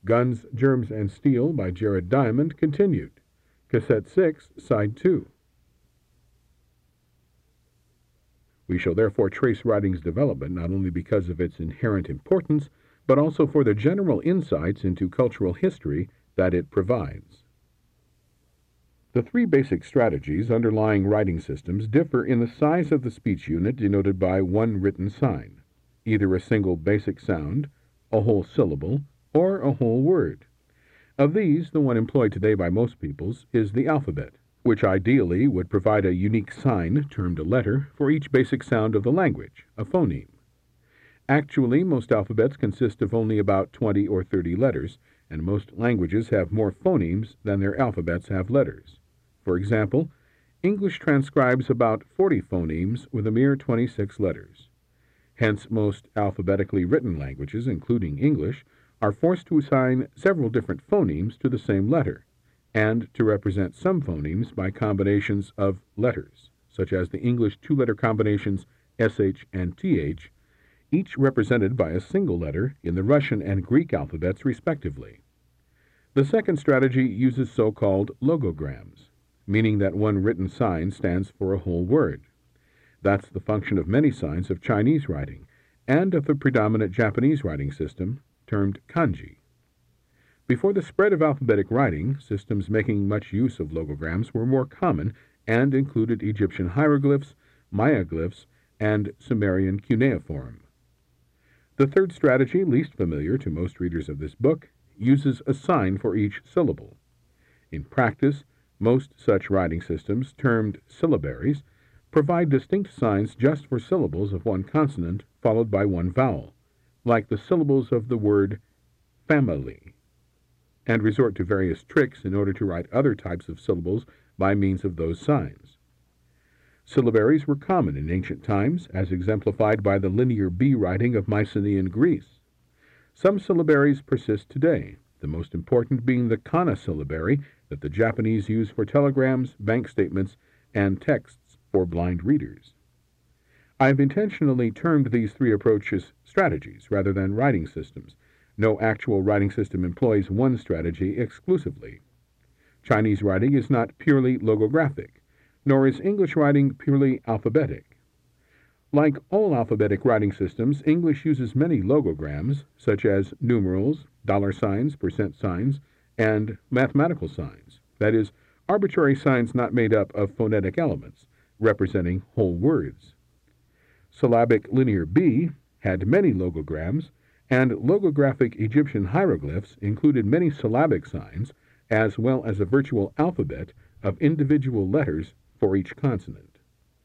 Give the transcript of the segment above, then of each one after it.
Guns, Germs, and Steel by Jared Diamond continued. Cassette 6, Side 2. We shall therefore trace writing's development not only because of its inherent importance, but also for the general insights into cultural history that it provides. The three basic strategies underlying writing systems differ in the size of the speech unit denoted by one written sign, either a single basic sound, a whole syllable, or a whole word. Of these, the one employed today by most peoples is the alphabet, which ideally would provide a unique sign, termed a letter, for each basic sound of the language, a phoneme. Actually, most alphabets consist of only about 20 or 30 letters, and most languages have more phonemes than their alphabets have letters. For example, English transcribes about 40 phonemes with a mere 26 letters. Hence, most alphabetically written languages, including English, are forced to assign several different phonemes to the same letter, and to represent some phonemes by combinations of letters, such as the English two-letter combinations sh and th, each represented by a single letter in the Russian and Greek alphabets respectively. The second strategy uses so-called logograms, meaning that one written sign stands for a whole word. That's the function of many signs of Chinese writing, and of the predominant Japanese writing system, termed kanji. Before the spread of alphabetic writing, systems making much use of logograms were more common and included Egyptian hieroglyphs, Maya glyphs, and Sumerian cuneiform. The third strategy, least familiar to most readers of this book, uses a sign for each syllable. In practice, most such writing systems, termed syllabaries, provide distinct signs just for syllables of one consonant followed by one vowel, like the syllables of the word family, and resort to various tricks in order to write other types of syllables by means of those signs. Syllabaries were common in ancient times, as exemplified by the linear B writing of Mycenaean Greece. Some syllabaries persist today, the most important being the kana syllabary that the Japanese use for telegrams, bank statements, and texts for blind readers. I've intentionally termed these three approaches strategies rather than writing systems. No actual writing system employs one strategy exclusively. Chinese writing is not purely logographic, nor is English writing purely alphabetic. Like all alphabetic writing systems, English uses many logograms, such as numerals, dollar signs, percent signs, and mathematical signs, that is, arbitrary signs not made up of phonetic elements, representing whole words. Syllabic linear B had many logograms, and logographic Egyptian hieroglyphs included many syllabic signs, as well as a virtual alphabet of individual letters for each consonant.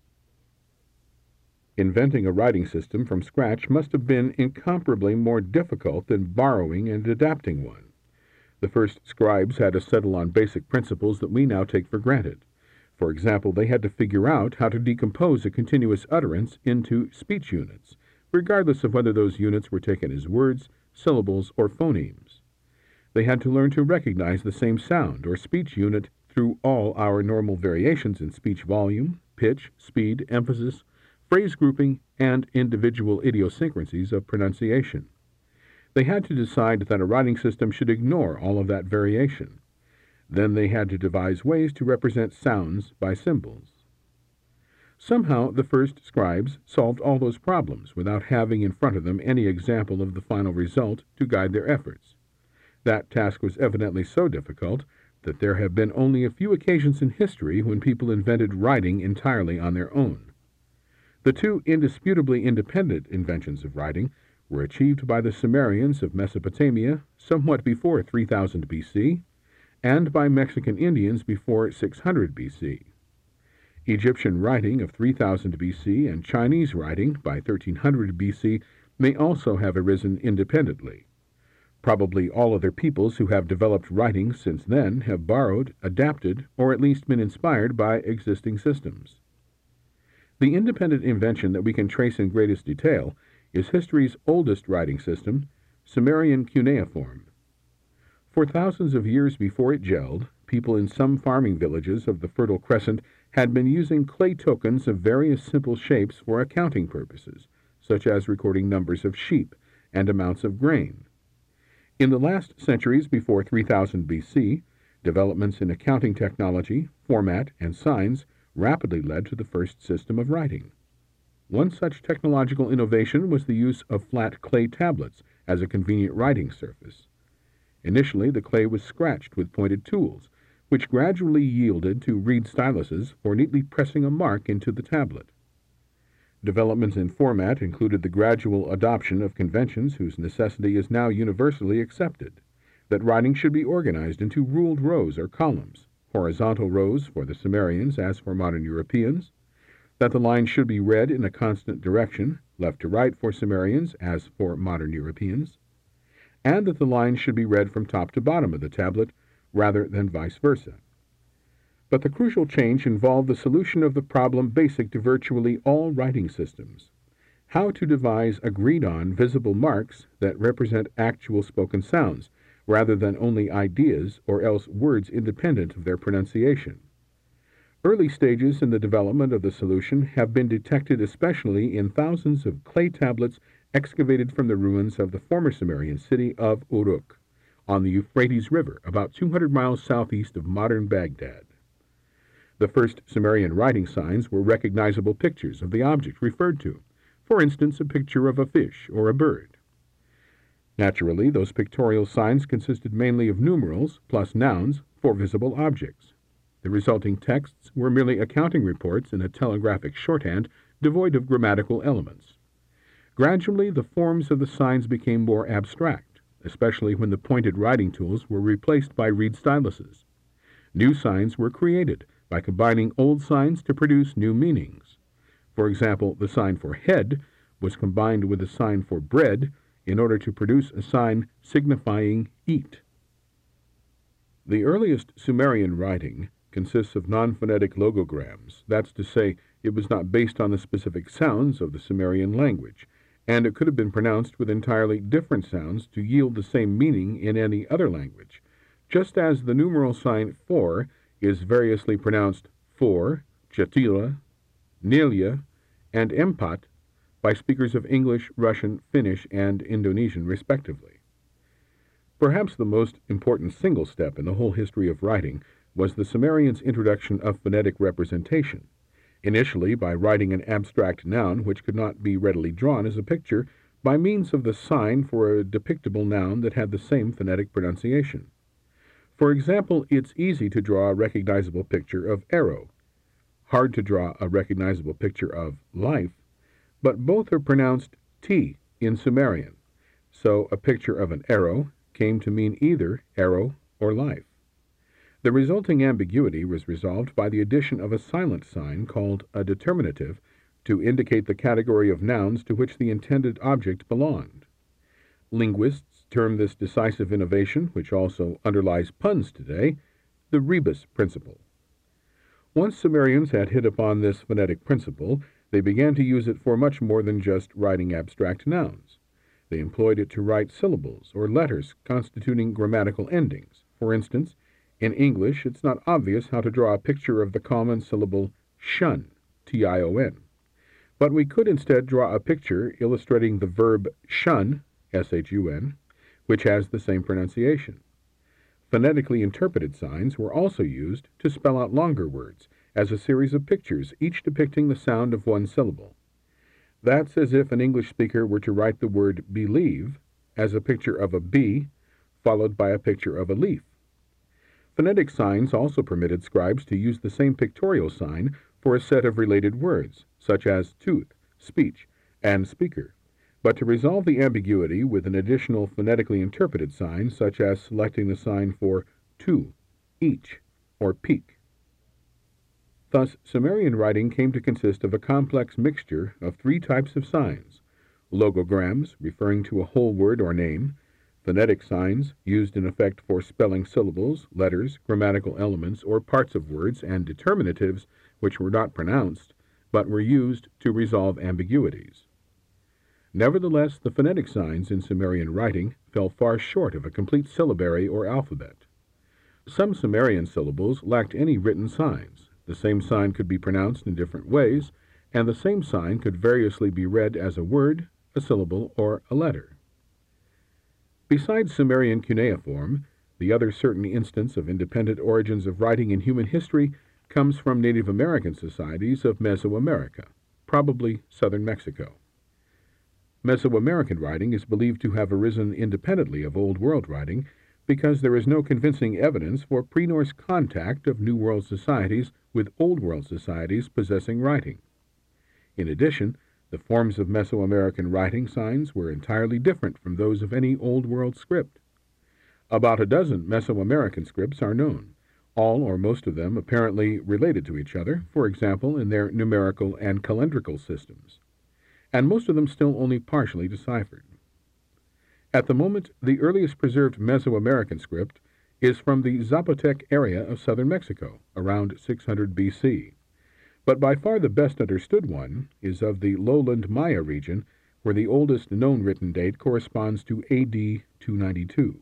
Inventing a writing system from scratch must have been incomparably more difficult than borrowing and adapting one. The first scribes had to settle on basic principles that we now take for granted. For example, they had to figure out how to decompose a continuous utterance into speech units, regardless of whether those units were taken as words, syllables, or phonemes. They had to learn to recognize the same sound or speech unit through all our normal variations in speech volume, pitch, speed, emphasis, phrase grouping, and individual idiosyncrasies of pronunciation. They had to decide that a writing system should ignore all of that variation. Then they had to devise ways to represent sounds by symbols. Somehow the first scribes solved all those problems without having in front of them any example of the final result to guide their efforts. That task was evidently so difficult that there have been only a few occasions in history when people invented writing entirely on their own. The two indisputably independent inventions of writing were achieved by the Sumerians of Mesopotamia somewhat before 3000 BC, and by Mexican Indians before 600 BC. Egyptian writing of 3000 BC and Chinese writing by 1300 BC may also have arisen independently. Probably all other peoples who have developed writing since then have borrowed, adapted, or at least been inspired by existing systems. The independent invention that we can trace in greatest detail is history's oldest writing system, Sumerian cuneiform. For thousands of years before it gelled, people in some farming villages of the Fertile Crescent had been using clay tokens of various simple shapes for accounting purposes, such as recording numbers of sheep and amounts of grain. In the last centuries before 3000 BC, developments in accounting technology, format, and signs rapidly led to the first system of writing. One such technological innovation was the use of flat clay tablets as a convenient writing surface. Initially, the clay was scratched with pointed tools, which gradually yielded to reed styluses for neatly pressing a mark into the tablet. Developments in format included the gradual adoption of conventions whose necessity is now universally accepted, that writing should be organized into ruled rows or columns, horizontal rows for the Sumerians as for modern Europeans, that the line should be read in a constant direction, left to right for Sumerians as for modern Europeans, and that the line should be read from top to bottom of the tablet rather than vice versa. But the crucial change involved the solution of the problem basic to virtually all writing systems: how to devise agreed-on visible marks that represent actual spoken sounds, rather than only ideas or else words independent of their pronunciation. Early stages in the development of the solution have been detected especially in thousands of clay tablets excavated from the ruins of the former Sumerian city of Uruk, on the Euphrates River, about 200 miles southeast of modern Baghdad. The first Sumerian writing signs were recognizable pictures of the object referred to, for instance, a picture of a fish or a bird. Naturally, those pictorial signs consisted mainly of numerals plus nouns for visible objects. The resulting texts were merely accounting reports in a telegraphic shorthand devoid of grammatical elements. Gradually, the forms of the signs became more abstract, especially when the pointed writing tools were replaced by reed styluses. New signs were created by combining old signs to produce new meanings. For example, the sign for head was combined with the sign for bread in order to produce a sign signifying eat. The earliest Sumerian writing consists of non-phonetic logograms. That's to say, it was not based on the specific sounds of the Sumerian language, and it could have been pronounced with entirely different sounds to yield the same meaning in any other language, just as the numeral sign for is variously pronounced for, Jatila, Nelia, and Empat by speakers of English, Russian, Finnish, and Indonesian respectively. Perhaps the most important single step in the whole history of writing was the Sumerians' introduction of phonetic representation, initially by writing an abstract noun which could not be readily drawn as a picture by means of the sign for a depictable noun that had the same phonetic pronunciation. For example, it's easy to draw a recognizable picture of arrow, hard to draw a recognizable picture of life, but both are pronounced T in Sumerian, so a picture of an arrow came to mean either arrow or life. The resulting ambiguity was resolved by the addition of a silent sign called a determinative to indicate the category of nouns to which the intended object belonged. Linguists term this decisive innovation, which also underlies puns today, the rebus principle. Once Sumerians had hit upon this phonetic principle, they began to use it for much more than just writing abstract nouns. They employed it to write syllables or letters constituting grammatical endings. For instance, in English, it's not obvious how to draw a picture of the common syllable shun, T-I-O-N. But we could instead draw a picture illustrating the verb shun, S-H-U-N, which has the same pronunciation. Phonetically interpreted signs were also used to spell out longer words as a series of pictures, each depicting the sound of one syllable. That's as if an English speaker were to write the word believe as a picture of a bee, followed by a picture of a leaf. Phonetic signs also permitted scribes to use the same pictorial sign for a set of related words, such as tooth, speech, and speaker, but to resolve the ambiguity with an additional phonetically interpreted sign, such as selecting the sign for to, each, or peak. Thus, Sumerian writing came to consist of a complex mixture of three types of signs: logograms, referring to a whole word or name; phonetic signs, used in effect for spelling syllables, letters, grammatical elements, or parts of words; and determinatives, which were not pronounced, but were used to resolve ambiguities. Nevertheless, the phonetic signs in Sumerian writing fell far short of a complete syllabary or alphabet. Some Sumerian syllables lacked any written signs. The same sign could be pronounced in different ways, and the same sign could variously be read as a word, a syllable, or a letter. Besides Sumerian cuneiform, the other certain instance of independent origins of writing in human history comes from Native American societies of Mesoamerica, probably southern Mexico. Mesoamerican writing is believed to have arisen independently of Old World writing because there is no convincing evidence for pre-Norse contact of New World societies with Old World societies possessing writing. In addition, the forms of Mesoamerican writing signs were entirely different from those of any Old World script. About a dozen Mesoamerican scripts are known, all or most of them apparently related to each other, for example, in their numerical and calendrical systems, and most of them still only partially deciphered. At the moment, the earliest preserved Mesoamerican script is from the Zapotec area of southern Mexico, around 600 BC. But by far the best understood one is of the lowland Maya region, where the oldest known written date corresponds to AD 292.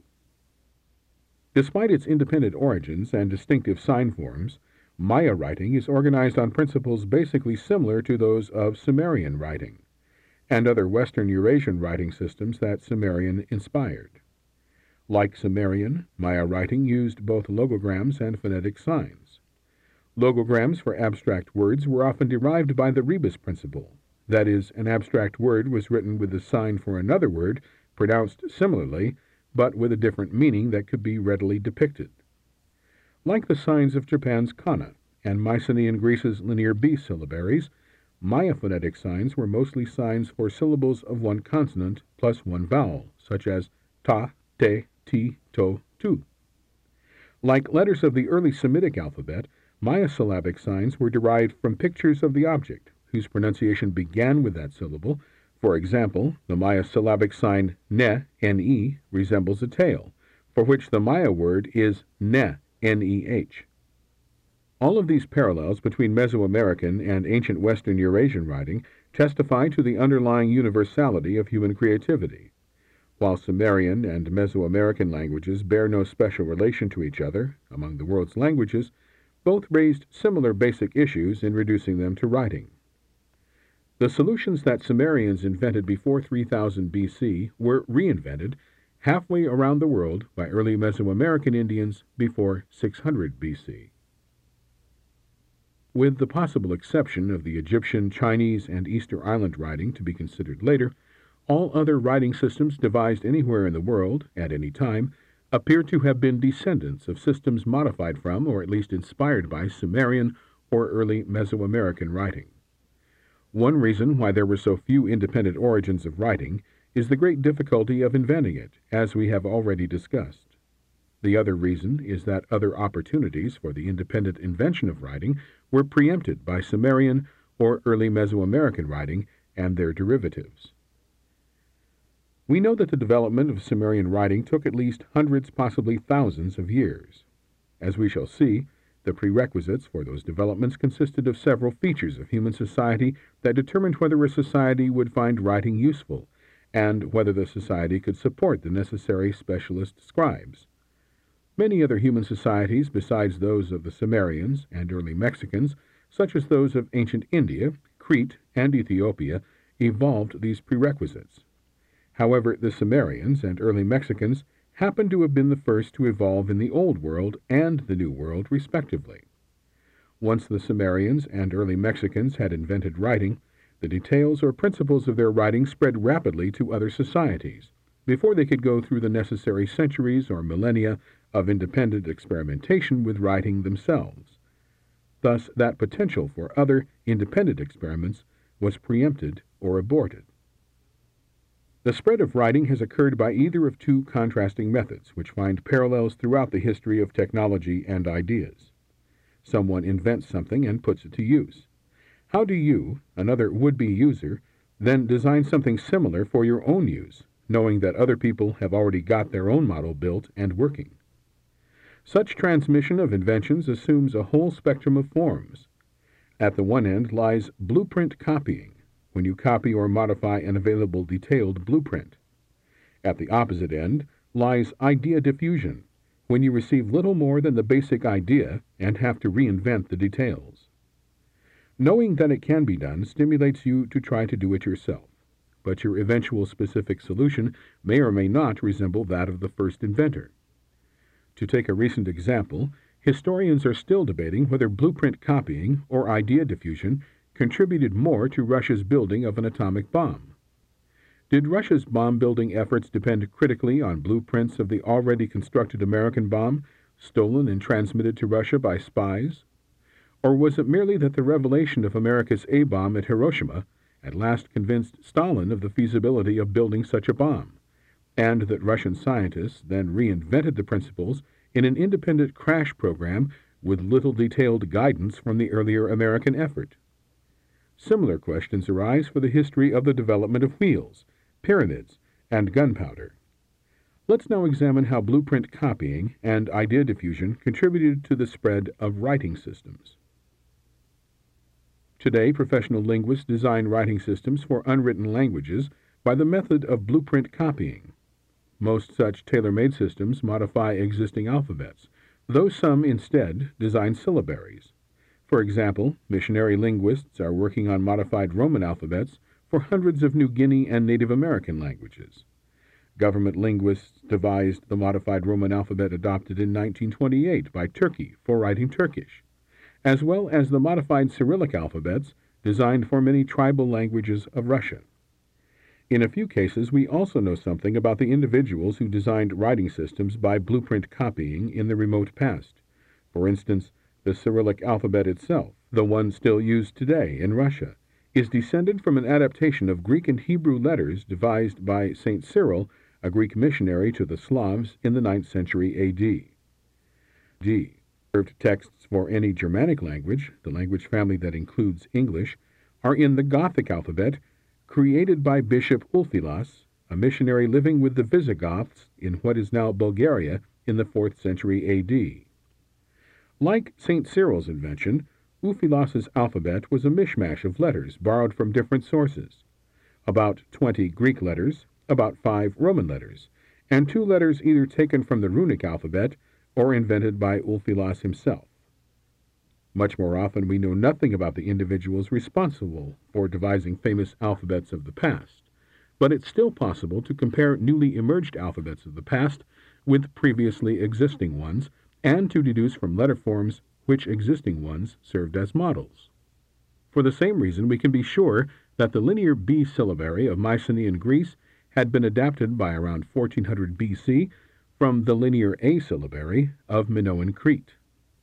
Despite its independent origins and distinctive sign forms, Maya writing is organized on principles basically similar to those of Sumerian writing, and other Western Eurasian writing systems that Sumerian inspired. Like Sumerian, Maya writing used both logograms and phonetic signs. Logograms for abstract words were often derived by the rebus principle. That is, an abstract word was written with the sign for another word, pronounced similarly, but with a different meaning that could be readily depicted. Like the signs of Japan's kana and Mycenaean Greece's linear B syllabaries, Maya phonetic signs were mostly signs for syllables of one consonant plus one vowel, such as ta, te, ti, to, tu. Like letters of the early Semitic alphabet, Maya syllabic signs were derived from pictures of the object, whose pronunciation began with that syllable. For example, the Maya syllabic sign ne, ne, resembles a tail, for which the Maya word is ne, neh. All of these parallels between Mesoamerican and ancient Western Eurasian writing testify to the underlying universality of human creativity. While Sumerian and Mesoamerican languages bear no special relation to each other among the world's languages, both raised similar basic issues in reducing them to writing. The solutions that Sumerians invented before 3000 BC were reinvented halfway around the world by early Mesoamerican Indians before 600 BC. With the possible exception of the Egyptian, Chinese, and Easter Island writing to be considered later, all other writing systems devised anywhere in the world, at any time, appear to have been descendants of systems modified from, or at least inspired by, Sumerian or early Mesoamerican writing. One reason why there were so few independent origins of writing is the great difficulty of inventing it, as we have already discussed. The other reason is that other opportunities for the independent invention of writing were preempted by Sumerian or early Mesoamerican writing and their derivatives. We know that the development of Sumerian writing took at least hundreds, possibly thousands of years. As we shall see, the prerequisites for those developments consisted of several features of human society that determined whether a society would find writing useful, and whether the society could support the necessary specialist scribes. Many other human societies besides those of the Sumerians and early Mexicans, such as those of ancient India, Crete, and Ethiopia, evolved these prerequisites. However, the Sumerians and early Mexicans happen to have been the first to evolve in the Old World and the New World, respectively. Once the Sumerians and early Mexicans had invented writing, the details or principles of their writing spread rapidly to other societies, before they could go through the necessary centuries or millennia of independent experimentation with writing themselves. Thus, that potential for other independent experiments was preempted or aborted. The spread of writing has occurred by either of two contrasting methods, which find parallels throughout the history of technology and ideas. Someone invents something and puts it to use. How do you, another would-be user, then design something similar for your own use, knowing that other people have already got their own model built and working? Such transmission of inventions assumes a whole spectrum of forms. At the one end lies blueprint copying, when you copy or modify an available detailed blueprint. At the opposite end lies idea diffusion, when you receive little more than the basic idea and have to reinvent the details. Knowing that it can be done stimulates you to try to do it yourself, but your eventual specific solution may or may not resemble that of the first inventor. To take a recent example, historians are still debating whether blueprint copying or idea diffusion contributed more to Russia's building of an atomic bomb. Did Russia's bomb-building efforts depend critically on blueprints of the already constructed American bomb, stolen and transmitted to Russia by spies? Or was it merely that the revelation of America's A-bomb at Hiroshima at last convinced Stalin of the feasibility of building such a bomb, and that Russian scientists then reinvented the principles in an independent crash program with little detailed guidance from the earlier American effort? Similar questions arise for the history of the development of wheels, pyramids, and gunpowder. Let's now examine how blueprint copying and idea diffusion contributed to the spread of writing systems. Today, professional linguists design writing systems for unwritten languages by the method of blueprint copying. Most such tailor-made systems modify existing alphabets, though some instead design syllabaries. For example, missionary linguists are working on modified Roman alphabets for hundreds of New Guinea and Native American languages. Government linguists devised the modified Roman alphabet adopted in 1928 by Turkey for writing Turkish, as well as the modified Cyrillic alphabets designed for many tribal languages of Russia. In a few cases, we also know something about the individuals who designed writing systems by blueprint copying in the remote past. For instance, the Cyrillic alphabet itself, the one still used today in Russia, is descended from an adaptation of Greek and Hebrew letters devised by St. Cyril, a Greek missionary to the Slavs in the 9th century A.D. Reserved texts for any Germanic language, the language family that includes English, are in the Gothic alphabet, created by Bishop Ulfilas, a missionary living with the Visigoths in what is now Bulgaria in the 4th century A.D. Like St. Cyril's invention, Ulfilas's alphabet was a mishmash of letters borrowed from different sources. About 20 Greek letters, about 5 Roman letters, and 2 letters either taken from the runic alphabet or invented by Ulfilas himself. Much more often we know nothing about the individuals responsible for devising famous alphabets of the past, but it's still possible to compare newly emerged alphabets of the past with previously existing ones, and to deduce from letter forms which existing ones served as models. For the same reason, we can be sure that the linear B syllabary of Mycenaean Greece had been adapted by around 1400 BC from the linear A syllabary of Minoan Crete.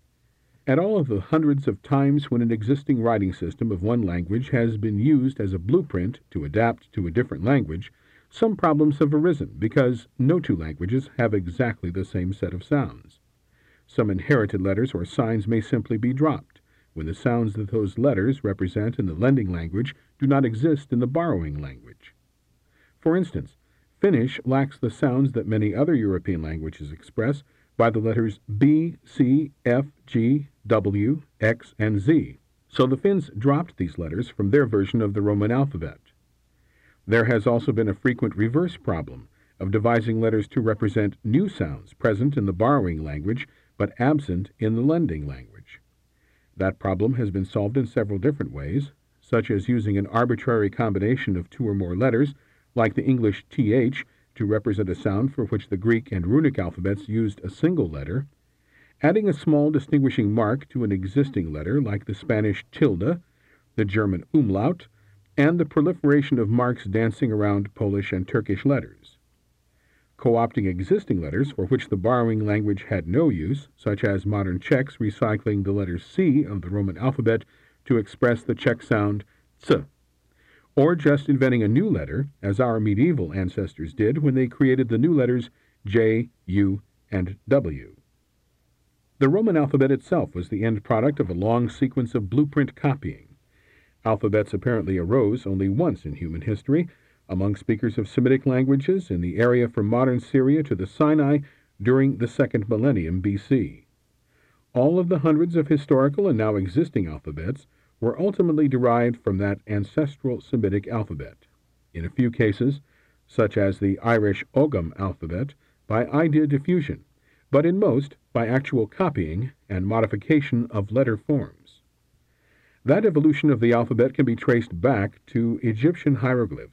At all of the hundreds of times when an existing writing system of one language has been used as a blueprint to adapt to a different language, some problems have arisen because no two languages have exactly the same set of sounds. Some inherited letters or signs may simply be dropped, when the sounds that those letters represent in the lending language do not exist in the borrowing language. For instance, Finnish lacks the sounds that many other European languages express by the letters B, C, F, G, W, X, and Z, so the Finns dropped these letters from their version of the Roman alphabet. There has also been a frequent reverse problem of devising letters to represent new sounds present in the borrowing language but absent in the lending language. That problem has been solved in several different ways, such as using an arbitrary combination of 2 or more letters, like the English TH, to represent a sound for which the Greek and runic alphabets used a single letter, adding a small distinguishing mark to an existing letter, like the Spanish tilde, the German umlaut, and the proliferation of marks dancing around Polish and Turkish letters. Co-opting existing letters for which the borrowing language had no use, such as modern Czechs recycling the letter C of the Roman alphabet to express the Czech sound ts, or just inventing a new letter, as our medieval ancestors did when they created the new letters J, U, and W. The Roman alphabet itself was the end product of a long sequence of blueprint copying. Alphabets apparently arose only once in human history, among speakers of Semitic languages in the area from modern Syria to the Sinai during the 2nd millennium BC. All of the hundreds of historical and now existing alphabets were ultimately derived from that ancestral Semitic alphabet, in a few cases, such as the Irish Ogham alphabet, by idea diffusion, but in most by actual copying and modification of letter forms. That evolution of the alphabet can be traced back to Egyptian hieroglyphs,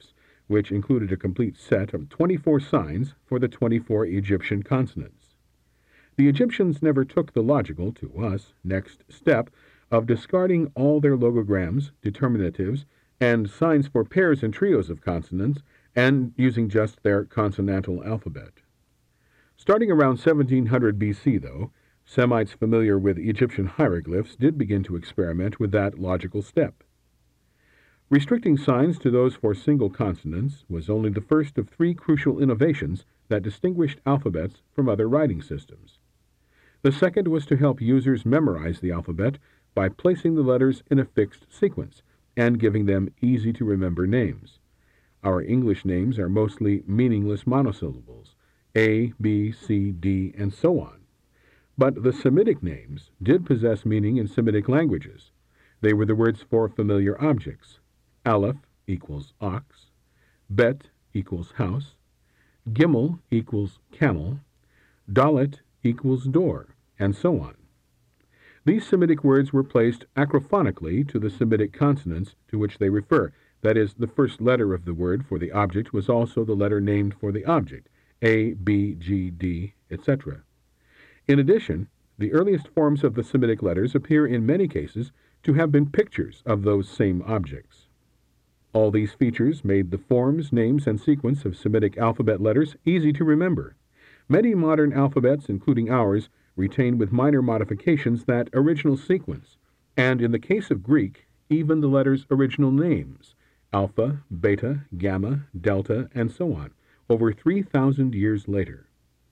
which included a complete set of 24 signs for the 24 Egyptian consonants. The Egyptians never took the logical, to us, next step of discarding all their logograms, determinatives, and signs for pairs and trios of consonants, and using just their consonantal alphabet. Starting around 1700 BC, though, Semites familiar with Egyptian hieroglyphs did begin to experiment with that logical step. Restricting signs to those for single consonants was only the first of three crucial innovations that distinguished alphabets from other writing systems. The second was to help users memorize the alphabet by placing the letters in a fixed sequence and giving them easy-to-remember names. Our English names are mostly meaningless monosyllables, A, B, C, D, and so on. But the Semitic names did possess meaning in Semitic languages. They were the words for familiar objects. Aleph equals ox, Bet equals house, Gimel equals camel, Dalet equals door, and so on. These Semitic words were placed acrophonically to the Semitic consonants to which they refer. That is, the first letter of the word for the object was also the letter named for the object, A, B, G, D, etc. In addition, the earliest forms of the Semitic letters appear in many cases to have been pictures of those same objects. All these features made the forms, names, and sequence of Semitic alphabet letters easy to remember. Many modern alphabets, including ours, retain with minor modifications that original sequence, and in the case of Greek, even the letters' original names, alpha, beta, gamma, delta, and so on, over 3,000 years later.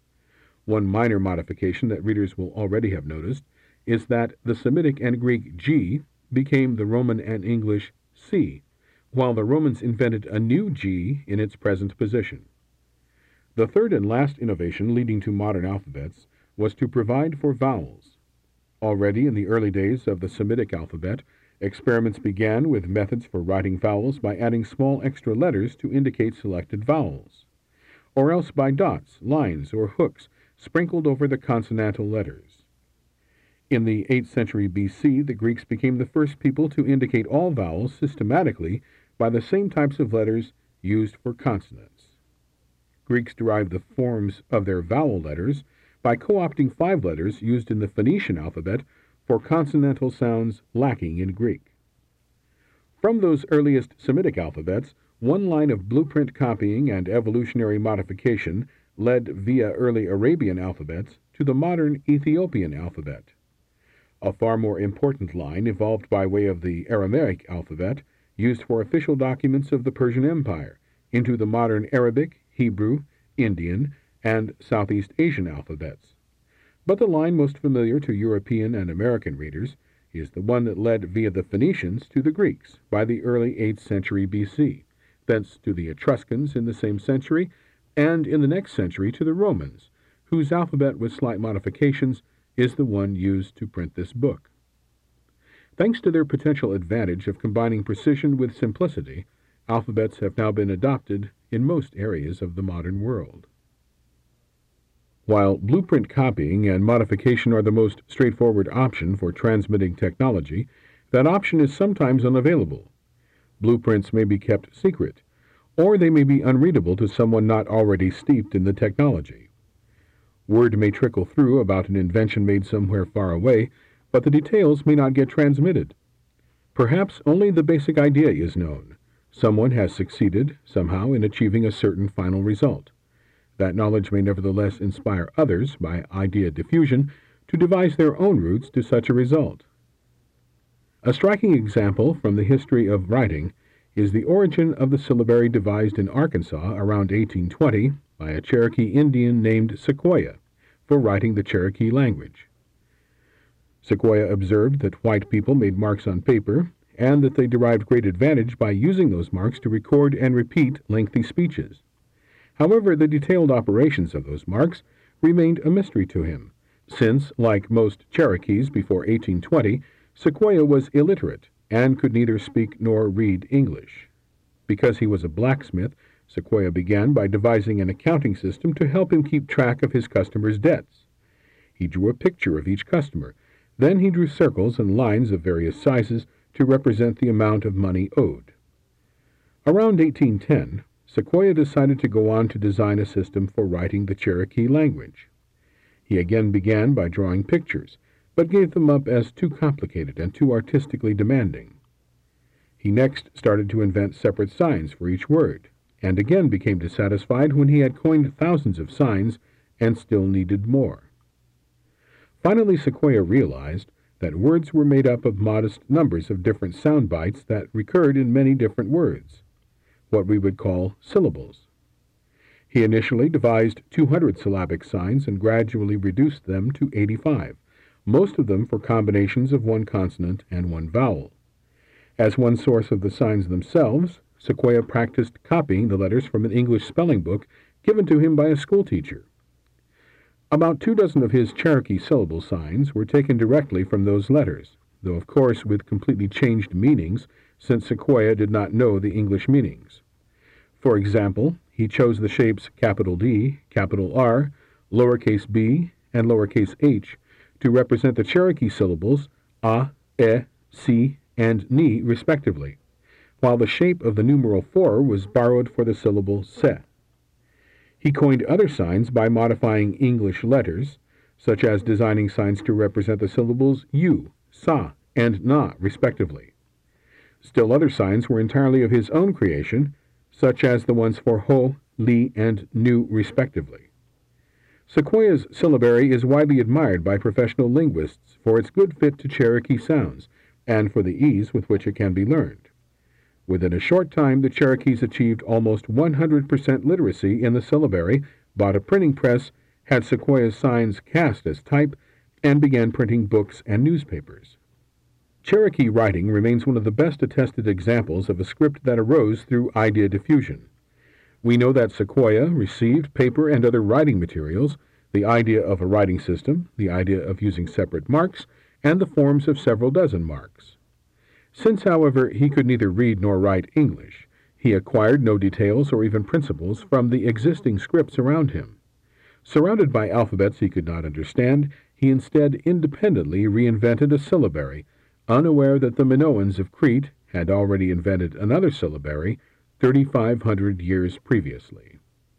One minor modification that readers will already have noticed is that the Semitic and Greek G became the Roman and English C, while the Romans invented a new G in its present position. The third and last innovation leading to modern alphabets was to provide for vowels. Already in the early days of the Semitic alphabet, experiments began with methods for writing vowels by adding small extra letters to indicate selected vowels, or else by dots, lines, or hooks sprinkled over the consonantal letters. In the 8th century BC, the Greeks became the first people to indicate all vowels systematically by the same types of letters used for consonants. Greeks derived the forms of their vowel letters by co-opting 5 letters used in the Phoenician alphabet for consonantal sounds lacking in Greek. From those earliest Semitic alphabets, one line of blueprint copying and evolutionary modification led via early Arabian alphabets to the modern Ethiopian alphabet. A far more important line evolved by way of the Aramaic alphabet, used for official documents of the Persian Empire, into the modern Arabic, Hebrew, Indian, and Southeast Asian alphabets. But the line most familiar to European and American readers is the one that led via the Phoenicians to the Greeks by the early 8th century BC, thence to the Etruscans in the same century, and in the next century to the Romans, whose alphabet with slight modifications is the one used to print this book. Thanks to their potential advantage of combining precision with simplicity, alphabets have now been adopted in most areas of the modern world. While blueprint copying and modification are the most straightforward option for transmitting technology, that option is sometimes unavailable. Blueprints may be kept secret, or they may be unreadable to someone not already steeped in the technology. Word may trickle through about an invention made somewhere far away, but the details may not get transmitted. Perhaps only the basic idea is known. Someone has succeeded, somehow, in achieving a certain final result. That knowledge may nevertheless inspire others, by idea diffusion, to devise their own routes to such a result. A striking example from the history of writing is the origin of the syllabary devised in Arkansas around 1820 by a Cherokee Indian named Sequoyah for writing the Cherokee language. Sequoyah observed that white people made marks on paper, and that they derived great advantage by using those marks to record and repeat lengthy speeches. However, the detailed operations of those marks remained a mystery to him, since, like most Cherokees before 1820, Sequoyah was illiterate and could neither speak nor read English. Because he was a blacksmith, Sequoyah began by devising an accounting system to help him keep track of his customers' debts. He drew a picture of each customer. Then he drew circles and lines of various sizes to represent the amount of money owed. Around 1810, Sequoyah decided to go on to design a system for writing the Cherokee language. He again began by drawing pictures, but gave them up as too complicated and too artistically demanding. He next started to invent separate signs for each word, and again became dissatisfied when he had coined thousands of signs and still needed more. Finally, Sequoyah realized that words were made up of modest numbers of different sound bites that recurred in many different words, what we would call syllables. He initially devised 200 syllabic signs and gradually reduced them to 85, most of them for combinations of one consonant and one vowel. As one source of the signs themselves, Sequoyah practiced copying the letters from an English spelling book given to him by a schoolteacher. About 24 of his Cherokee syllable signs were taken directly from those letters, though of course with completely changed meanings, since Sequoyah did not know the English meanings. For example, he chose the shapes capital D, capital R, lowercase b, and lowercase h to represent the Cherokee syllables a, e, si, and ni, respectively, while the shape of the numeral 4 was borrowed for the syllable se. He coined other signs by modifying English letters, such as designing signs to represent the syllables u, sa, and na, respectively. Still other signs were entirely of his own creation, such as the ones for ho, li, and nu, respectively. Sequoyah's syllabary is widely admired by professional linguists for its good fit to Cherokee sounds, and for the ease with which it can be learned. Within a short time, the Cherokees achieved almost 100% literacy in the syllabary, bought a printing press, had Sequoyah's signs cast as type, and began printing books and newspapers. Cherokee writing remains one of the best attested examples of a script that arose through idea diffusion. We know that Sequoyah received paper and other writing materials, the idea of a writing system, the idea of using separate marks, and the forms of several dozen marks. Since, however, he could neither read nor write English, he acquired no details or even principles from the existing scripts around him. Surrounded by alphabets he could not understand, he instead independently reinvented a syllabary, unaware that the Minoans of Crete had already invented another syllabary 3,500 years previously.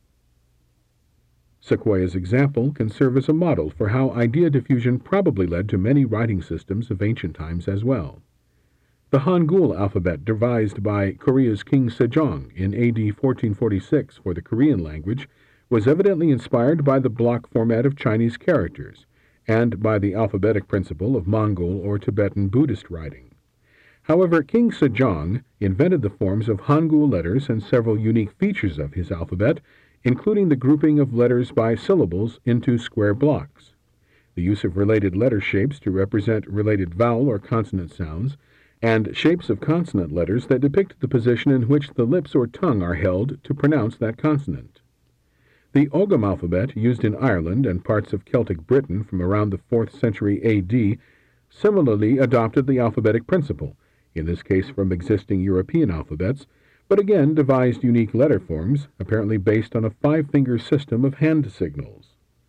Sequoyah's example can serve as a model for how idea diffusion probably led to many writing systems of ancient times as well. The Hangul alphabet devised by Korea's King Sejong in AD 1446 for the Korean language was evidently inspired by the block format of Chinese characters and by the alphabetic principle of Mongol or Tibetan Buddhist writing. However, King Sejong invented the forms of Hangul letters and several unique features of his alphabet, including the grouping of letters by syllables into square blocks, the use of related letter shapes to represent related vowel or consonant sounds, and shapes of consonant letters that depict the position in which the lips or tongue are held to pronounce that consonant. The Ogham alphabet, used in Ireland and parts of Celtic Britain from around the 4th century A.D., similarly adopted the alphabetic principle, in this case from existing European alphabets, but again devised unique letter forms, apparently based on a 5-finger system of hand signals.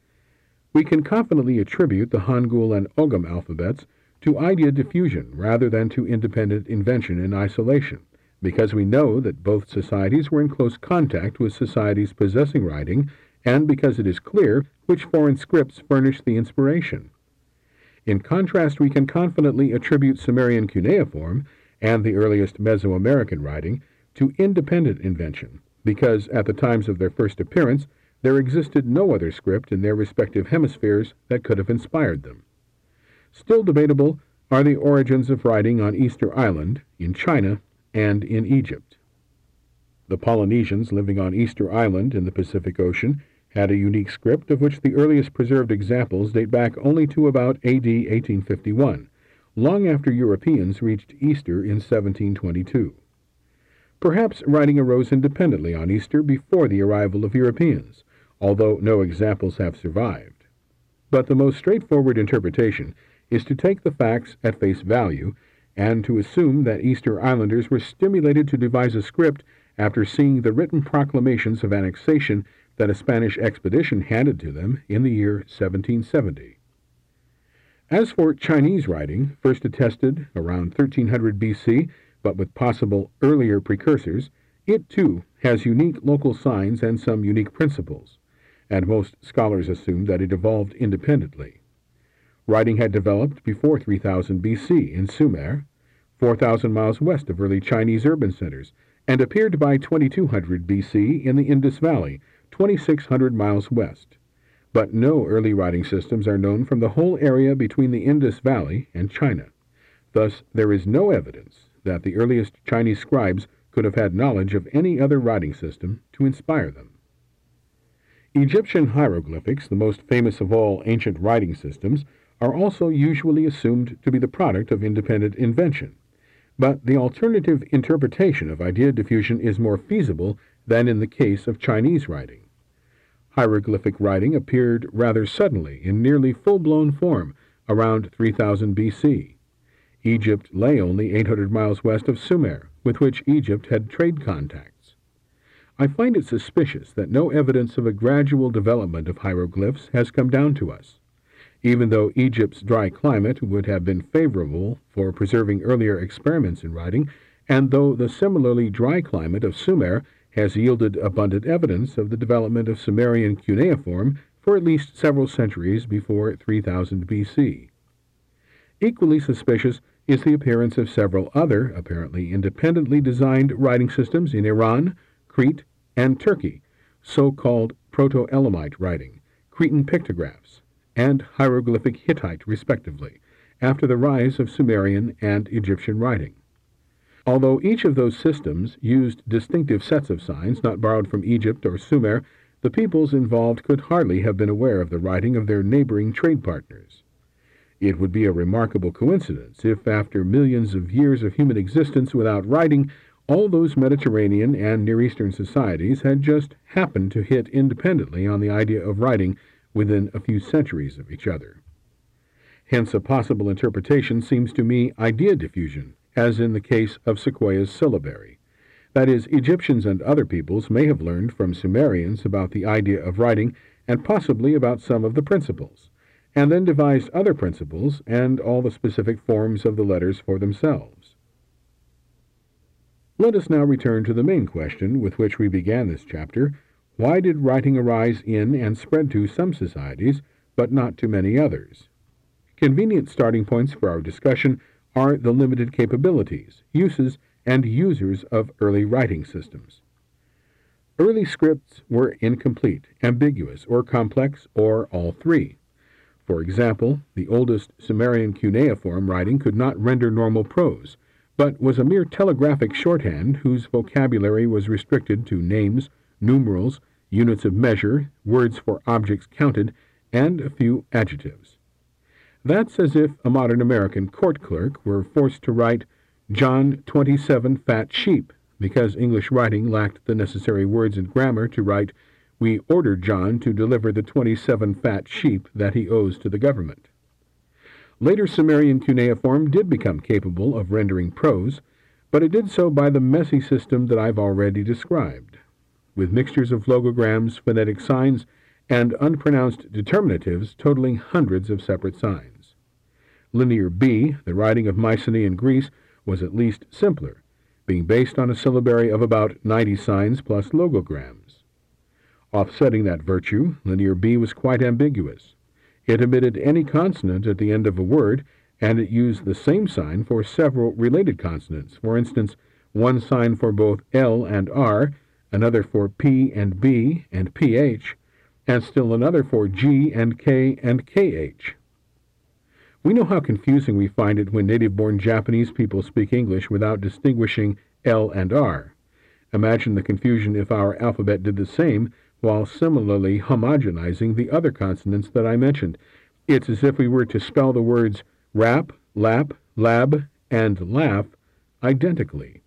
We can confidently attribute the Hangul and Ogham alphabets to idea diffusion rather than to independent invention in isolation, because we know that both societies were in close contact with societies possessing writing, and because it is clear which foreign scripts furnished the inspiration. In contrast, we can confidently attribute Sumerian cuneiform and the earliest Mesoamerican writing to independent invention, because at the times of their first appearance, there existed no other script in their respective hemispheres that could have inspired them. Still debatable are the origins of writing on Easter Island, in China, and in Egypt. The Polynesians living on Easter Island in the Pacific Ocean had a unique script of which the earliest preserved examples date back only to about AD 1851, long after Europeans reached Easter in 1722. Perhaps writing arose independently on Easter before the arrival of Europeans, although no examples have survived. But the most straightforward interpretation is to take the facts at face value and to assume that Easter Islanders were stimulated to devise a script after seeing the written proclamations of annexation that a Spanish expedition handed to them in the year 1770. As for Chinese writing, first attested around 1300 BC, but with possible earlier precursors, it too has unique local signs and some unique principles, and most scholars assume that it evolved independently. Writing had developed before 3000 BC in Sumer, 4,000 miles west of early Chinese urban centers, and appeared by 2200 BC in the Indus Valley, 2,600 miles west. But no early writing systems are known from the whole area between the Indus Valley and China. Thus, there is no evidence that the earliest Chinese scribes could have had knowledge of any other writing system to inspire them. Egyptian hieroglyphics, the most famous of all ancient writing systems, are also usually assumed to be the product of independent invention. But the alternative interpretation of idea diffusion is more feasible than in the case of Chinese writing. Hieroglyphic writing appeared rather suddenly in nearly full-blown form around 3000 BC. Egypt lay only 800 miles west of Sumer, with which Egypt had trade contacts. I find it suspicious that no evidence of a gradual development of hieroglyphs has come down to us. Even though Egypt's dry climate would have been favorable for preserving earlier experiments in writing, and though the similarly dry climate of Sumer has yielded abundant evidence of the development of Sumerian cuneiform for at least several centuries before 3000 BC. Equally suspicious is the appearance of several other, apparently independently designed writing systems in Iran, Crete, and Turkey, so-called Proto-Elamite writing, Cretan pictographs, and hieroglyphic Hittite, respectively, after the rise of Sumerian and Egyptian writing. Although each of those systems used distinctive sets of signs not borrowed from Egypt or Sumer, the peoples involved could hardly have been aware of the writing of their neighboring trade partners. It would be a remarkable coincidence if, after millions of years of human existence without writing, all those Mediterranean and Near Eastern societies had just happened to hit independently on the idea of writing within a few centuries of each other. Hence, a possible interpretation seems to me idea diffusion, as in the case of Sequoia's syllabary. That is, Egyptians and other peoples may have learned from Sumerians about the idea of writing and possibly about some of the principles, and then devised other principles and all the specific forms of the letters for themselves. Let us now return to the main question with which we began this chapter. Why did writing arise in and spread to some societies, but not to many others? Convenient starting points for our discussion are the limited capabilities, uses, and users of early writing systems. Early scripts were incomplete, ambiguous, or complex, or all three. For example, the oldest Sumerian cuneiform writing could not render normal prose, but was a mere telegraphic shorthand whose vocabulary was restricted to names, numerals, units of measure, words for objects counted, and a few adjectives. That's as if a modern American court clerk were forced to write John 27 fat sheep, because English writing lacked the necessary words and grammar to write, "We ordered John to deliver the 27 fat sheep that he owes to the government." Later Sumerian cuneiform did become capable of rendering prose, but it did so by the messy system that I've already described, with mixtures of logograms, phonetic signs, and unpronounced determinatives totaling hundreds of separate signs. Linear B, the writing of Mycenaean Greece, was at least simpler, being based on a syllabary of about 90 signs plus logograms. Offsetting that virtue, Linear B was quite ambiguous. It omitted any consonant at the end of a word, and it used the same sign for several related consonants. For instance, one sign for both L and R, another for P and B and PH, and still another for G and K and KH. We know how confusing we find it when native-born Japanese people speak English without distinguishing L and R. Imagine the confusion if our alphabet did the same while similarly homogenizing the other consonants that I mentioned. It's as if we were to spell the words rap, lap, lab, and laugh identically.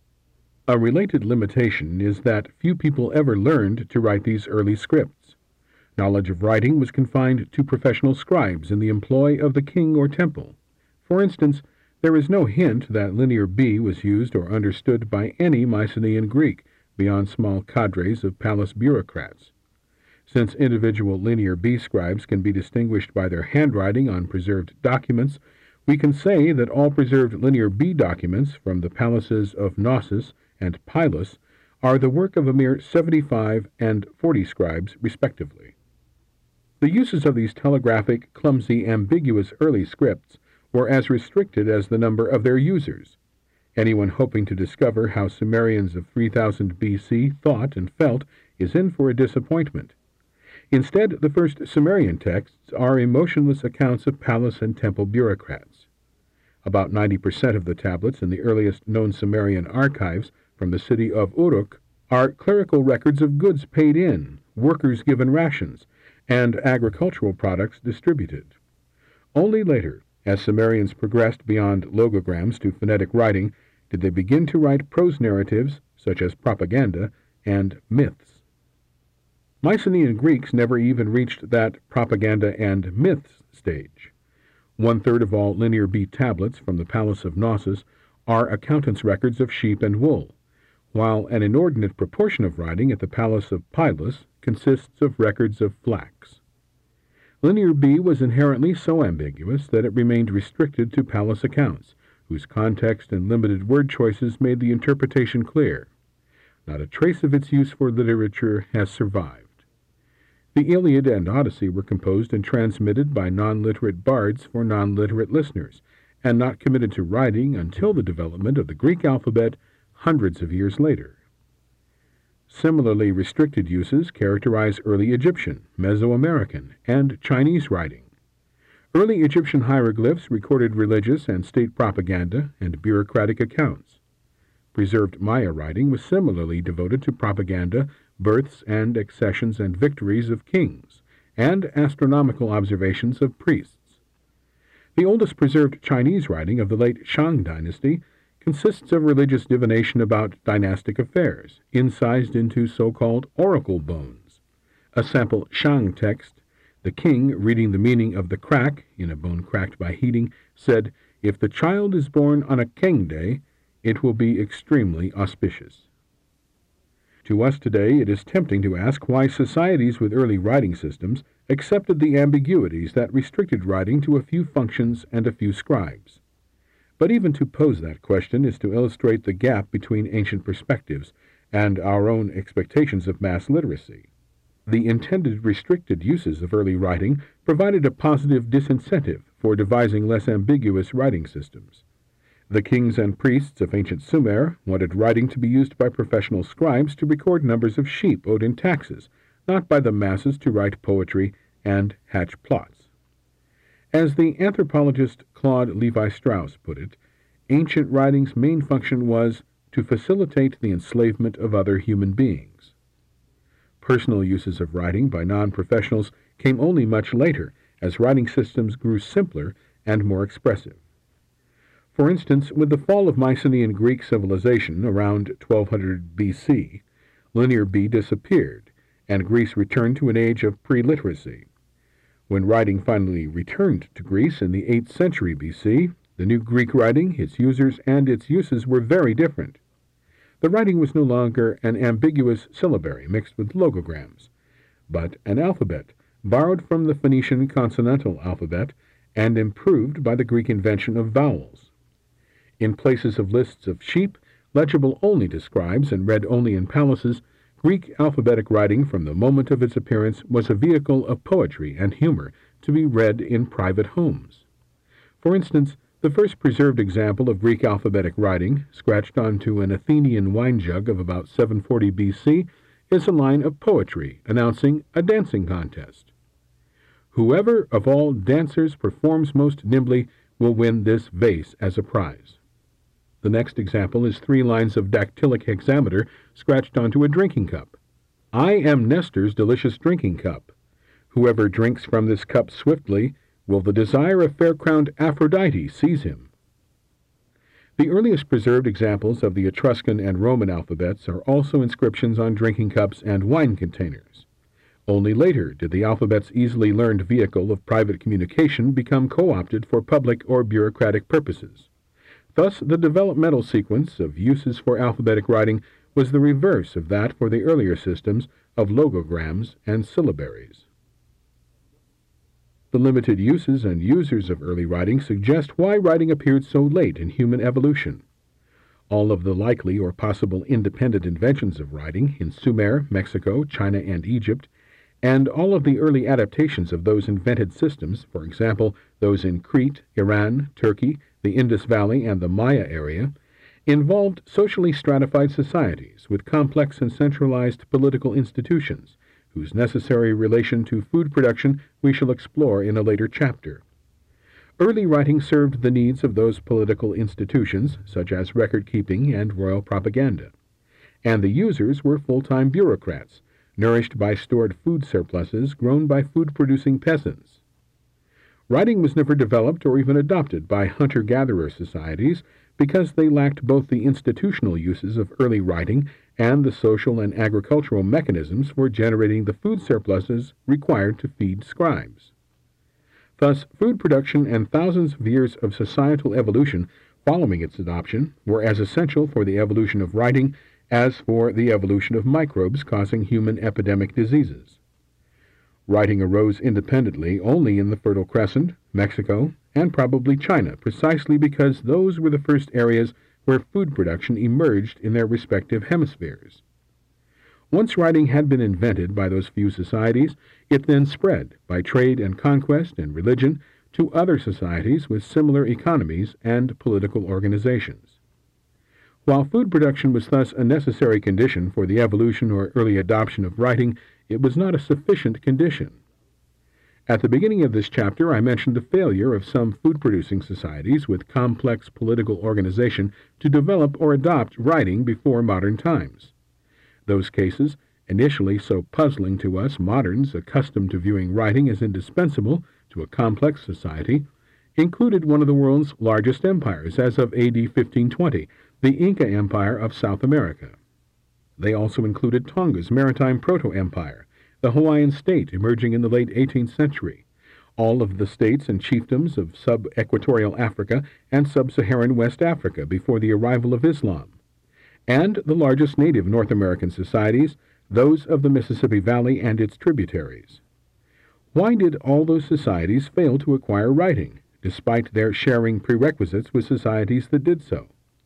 A related limitation is that few people ever learned to write these early scripts. Knowledge of writing was confined to professional scribes in the employ of the king or temple. For instance, there is no hint that Linear B was used or understood by any Mycenaean Greek beyond small cadres of palace bureaucrats. Since individual Linear B scribes can be distinguished by their handwriting on preserved documents, we can say that all preserved Linear B documents from the palaces of Knossos and Pylos are the work of a mere 75 and 40 scribes, respectively. The uses of these telegraphic, clumsy, ambiguous early scripts were as restricted as the number of their users. Anyone hoping to discover how Sumerians of 3000 BC thought and felt is in for a disappointment. Instead, the first Sumerian texts are emotionless accounts of palace and temple bureaucrats. About 90% of the tablets in the earliest known Sumerian archives from the city of Uruk are clerical records of goods paid in, workers given rations, and agricultural products distributed. Only later, as Sumerians progressed beyond logograms to phonetic writing, did they begin to write prose narratives, such as propaganda, and myths. Mycenaean Greeks never even reached that propaganda and myths stage. 1/3 of all Linear B tablets from the Palace of Knossos are accountants' records of sheep and wool, while an inordinate proportion of writing at the Palace of Pylos consists of records of flax. Linear B was inherently so ambiguous that it remained restricted to palace accounts, whose context and limited word choices made the interpretation clear. Not a trace of its use for literature has survived. The Iliad and Odyssey were composed and transmitted by non-literate bards for non-literate listeners, and not committed to writing until the development of the Greek alphabet hundreds of years later. Similarly restricted uses characterize early Egyptian, Mesoamerican, and Chinese writing. Early Egyptian hieroglyphs recorded religious and state propaganda and bureaucratic accounts. Preserved Maya writing was similarly devoted to propaganda, births and accessions and victories of kings, and astronomical observations of priests. The oldest preserved Chinese writing of the late Shang dynasty consists of religious divination about dynastic affairs, incised into so-called oracle bones. A sample Shang text, the king, reading the meaning of the crack, in a bone cracked by heating, said, "If the child is born on a Kang day, it will be extremely auspicious." To us today, it is tempting to ask why societies with early writing systems accepted the ambiguities that restricted writing to a few functions and a few scribes. But even to pose that question is to illustrate the gap between ancient perspectives and our own expectations of mass literacy. The intended restricted uses of early writing provided a positive disincentive for devising less ambiguous writing systems. The kings and priests of ancient Sumer wanted writing to be used by professional scribes to record numbers of sheep owed in taxes, not by the masses to write poetry and hatch plots. As the anthropologist Claude Levi-Strauss put it, ancient writing's main function was to facilitate the enslavement of other human beings. Personal uses of writing by non-professionals came only much later, as writing systems grew simpler and more expressive. For instance, with the fall of Mycenaean Greek civilization around 1200 BC, Linear B disappeared, and Greece returned to an age of pre-literacy. When writing finally returned to Greece in the 8th century BC, the new Greek writing, its users, and its uses were very different. The writing was no longer an ambiguous syllabary mixed with logograms, but an alphabet borrowed from the Phoenician consonantal alphabet and improved by the Greek invention of vowels. In places of lists of sheep, legible only to scribes and read only in palaces, Greek alphabetic writing from the moment of its appearance was a vehicle of poetry and humor to be read in private homes. For instance, the first preserved example of Greek alphabetic writing, scratched onto an Athenian wine jug of about 740 BC, is a line of poetry announcing a dancing contest. "Whoever of all dancers performs most nimbly will win this vase as a prize." The next example is 3 lines of dactylic hexameter scratched onto a drinking cup. "I am Nestor's delicious drinking cup. Whoever drinks from this cup swiftly, will the desire of fair-crowned Aphrodite seize him." The earliest preserved examples of the Etruscan and Roman alphabets are also inscriptions on drinking cups and wine containers. Only later did the alphabet's easily learned vehicle of private communication become co-opted for public or bureaucratic purposes. Thus, the developmental sequence of uses for alphabetic writing was the reverse of that for the earlier systems of logograms and syllabaries. The limited uses and users of early writing suggest why writing appeared so late in human evolution. All of the likely or possible independent inventions of writing in Sumer, Mexico, China, and Egypt, and all of the early adaptations of those invented systems, for example, those in Crete, Iran, Turkey, the Indus Valley, and the Maya area, involved socially stratified societies with complex and centralized political institutions, whose necessary relation to food production we shall explore in a later chapter. Early writing served the needs of those political institutions, such as record-keeping and royal propaganda, and the users were full-time bureaucrats, nourished by stored food surpluses grown by food-producing peasants. Writing was never developed or even adopted by hunter-gatherer societies because they lacked both the institutional uses of early writing and the social and agricultural mechanisms for generating the food surpluses required to feed scribes. Thus, food production and thousands of years of societal evolution following its adoption were as essential for the evolution of writing as for the evolution of microbes causing human epidemic diseases. Writing arose independently only in the Fertile Crescent, Mexico, and probably China, precisely because those were the first areas where food production emerged in their respective hemispheres. Once writing had been invented by those few societies, it then spread, by trade and conquest and religion, to other societies with similar economies and political organizations. While food production was thus a necessary condition for the evolution or early adoption of writing, it was not a sufficient condition. At the beginning of this chapter, I mentioned the failure of some food-producing societies with complex political organization to develop or adopt writing before modern times. Those cases, initially so puzzling to us moderns accustomed to viewing writing as indispensable to a complex society, included one of the world's largest empires as of AD 1520, the Inca Empire of South America. They also included Tonga's maritime proto-empire, the Hawaiian state emerging in the late 18th century, all of the states and chiefdoms of sub-equatorial Africa and sub-Saharan West Africa before the arrival of Islam, and the largest native North American societies, those of the Mississippi Valley and its tributaries. Why did all those societies fail to acquire writing, despite their sharing prerequisites with societies that did so?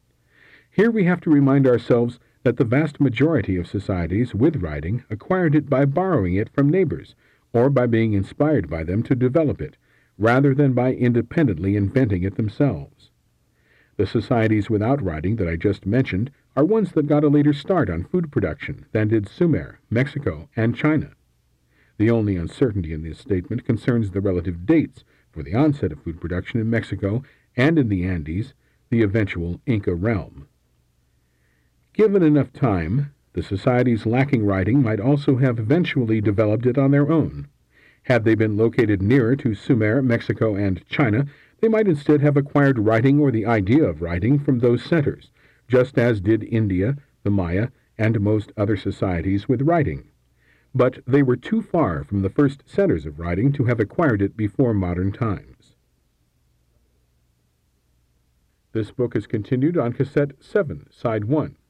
Here we have to remind ourselves that the vast majority of societies with writing acquired it by borrowing it from neighbors, or by being inspired by them to develop it, rather than by independently inventing it themselves. The societies without writing that I just mentioned are ones that got a later start on food production than did Sumer, Mexico, and China. The only uncertainty in this statement concerns the relative dates for the onset of food production in Mexico and in the Andes, the eventual Inca realm. Given enough time, the societies lacking writing might also have eventually developed it on their own. Had they been located nearer to Sumer, Mexico, and China, they might instead have acquired writing or the idea of writing from those centers, just as did India, the Maya, and most other societies with writing. But they were too far from the first centers of writing to have acquired it before modern times. This book is continued on Cassette 7, Side 1.